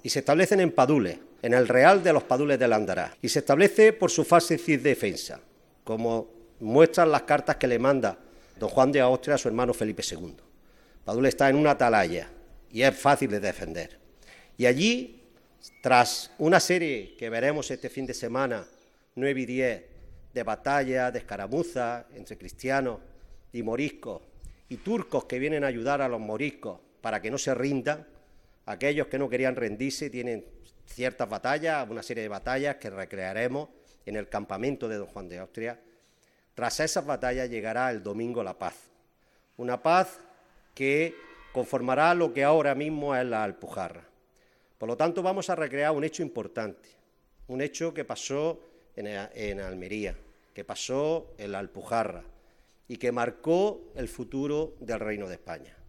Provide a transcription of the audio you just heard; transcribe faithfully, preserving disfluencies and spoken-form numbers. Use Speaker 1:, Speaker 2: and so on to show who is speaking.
Speaker 1: y se establecen en Padules, en el Real de los Padules de Landará, y se establece por su fácil defensa, como muestran las cartas que le manda don Juan de Austria a su hermano Felipe segundo. Padules está en una atalaya y es fácil de defender. Y allí, tras una serie que veremos este fin de semana, nueve y diez, de batallas, de escaramuzas entre cristianos y moriscos, y turcos que vienen a ayudar a los moriscos para que no se rindan, aquellos que no querían rendirse tienen ciertas batallas, una serie de batallas que recrearemos en el campamento de don Juan de Austria. Tras esas batallas llegará el domingo la paz, una paz que conformará lo que ahora mismo es la Alpujarra. Por lo tanto, vamos a recrear un hecho importante, un hecho que pasó en, en Almería, que pasó en la Alpujarra y que marcó el futuro del Reino de España.